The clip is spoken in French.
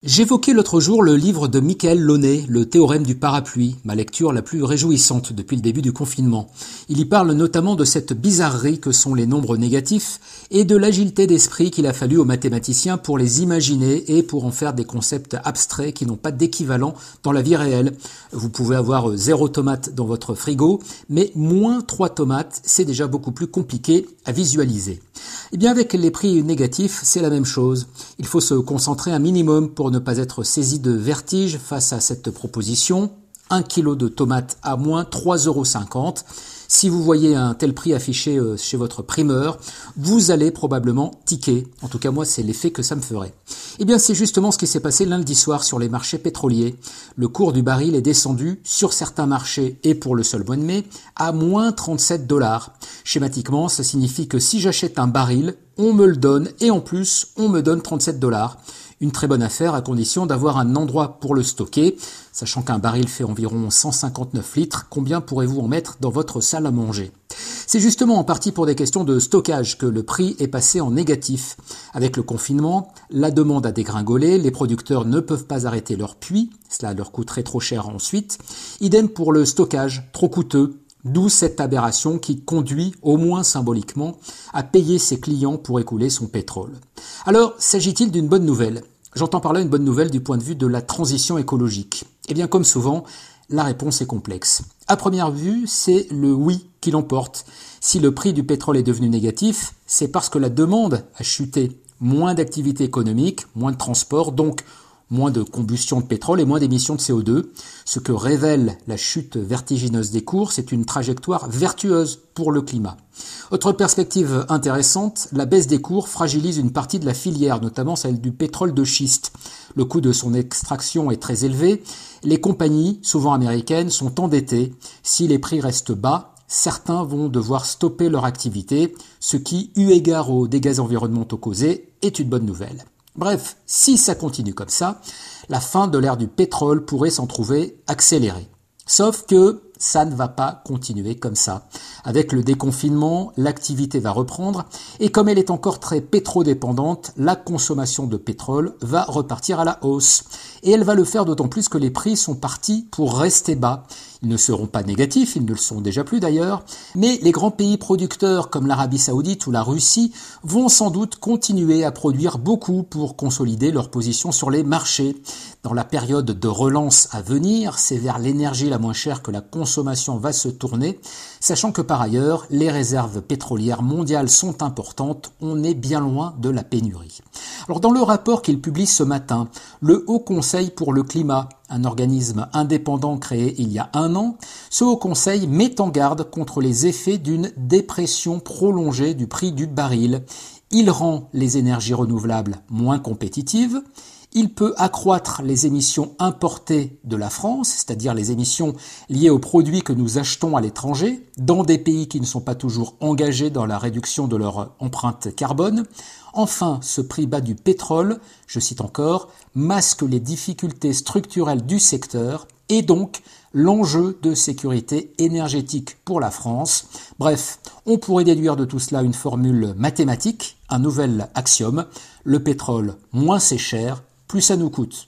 J'évoquais l'autre jour le livre de Michael Launay, Le théorème du parapluie, ma lecture la plus réjouissante depuis le début du confinement. Il y parle notamment de cette bizarrerie que sont les nombres négatifs et de l'agilité d'esprit qu'il a fallu aux mathématiciens pour les imaginer et pour en faire des concepts abstraits qui n'ont pas d'équivalent dans la vie réelle. Vous pouvez avoir 0 tomate dans votre frigo, mais moins 3 tomates, c'est déjà beaucoup plus compliqué à visualiser. Eh bien, avec les prix négatifs, c'est la même chose. Il faut se concentrer un minimum pour ne pas être saisi de vertige face à cette proposition. 1 kg de tomates à moins 3,50 €. Si vous voyez un tel prix affiché chez votre primeur, vous allez probablement tiquer. En tout cas, moi, c'est l'effet que ça me ferait. Eh bien, c'est justement ce qui s'est passé lundi soir sur les marchés pétroliers. Le cours du baril est descendu sur certains marchés et pour le seul mois de mai à moins 37 $. Schématiquement, ça signifie que si j'achète un baril, on me le donne et en plus, on me donne 37 $. Une très bonne affaire à condition d'avoir un endroit pour le stocker. Sachant qu'un baril fait environ 159 litres, combien pourrez-vous en mettre dans votre salle à manger ? C'est justement en partie pour des questions de stockage que le prix est passé en négatif. Avec le confinement, la demande a dégringolé, les producteurs ne peuvent pas arrêter leurs puits, cela leur coûterait trop cher ensuite. Idem pour le stockage, trop coûteux. D'où cette aberration qui conduit, au moins symboliquement, à payer ses clients pour écouler son pétrole. Alors, s'agit-il d'une bonne nouvelle ? J'entends par là une bonne nouvelle du point de vue de la transition écologique. Eh bien, comme souvent, la réponse est complexe. À première vue, c'est le oui qui l'emporte. Si le prix du pétrole est devenu négatif, c'est parce que la demande a chuté. Moins d'activité économique, moins de transport, donc moins de combustion de pétrole et moins d'émissions de CO2. Ce que révèle la chute vertigineuse des cours, c'est une trajectoire vertueuse pour le climat. Autre perspective intéressante, la baisse des cours fragilise une partie de la filière, notamment celle du pétrole de schiste. Le coût de son extraction est très élevé. Les compagnies, souvent américaines, sont endettées. Si les prix restent bas, certains vont devoir stopper leur activité, ce qui, eu égard aux dégâts environnementaux causés, est une bonne nouvelle. Bref, si ça continue comme ça, la fin de l'ère du pétrole pourrait s'en trouver accélérée. Sauf que ça ne va pas continuer comme ça. Avec le déconfinement, l'activité va reprendre et comme elle est encore très pétrodépendante, la consommation de pétrole va repartir à la hausse. Et elle va le faire d'autant plus que les prix sont partis pour rester bas. Ils ne seront pas négatifs, ils ne le sont déjà plus d'ailleurs, mais les grands pays producteurs comme l'Arabie Saoudite ou la Russie vont sans doute continuer à produire beaucoup pour consolider leur position sur les marchés. Dans la période de relance à venir, c'est vers l'énergie la moins chère que la consommation va se tourner, sachant que par ailleurs, les réserves pétrolières mondiales sont importantes, on est bien loin de la pénurie. Alors dans le rapport qu'il publie ce matin, le Haut Conseil pour le climat, un organisme indépendant créé il y a 1 an, ce Haut Conseil met en garde contre les effets d'une dépression prolongée du prix du baril. Il rend les énergies renouvelables moins compétitives. Il peut accroître les émissions importées de la France, c'est-à-dire les émissions liées aux produits que nous achetons à l'étranger, dans des pays qui ne sont pas toujours engagés dans la réduction de leur empreinte carbone. Enfin, ce prix bas du pétrole, je cite encore, masque les difficultés structurelles du secteur et donc l'enjeu de sécurité énergétique pour la France. Bref, on pourrait déduire de tout cela une formule mathématique, un nouvel axiome, le pétrole moins c'est cher, plus ça nous coûte.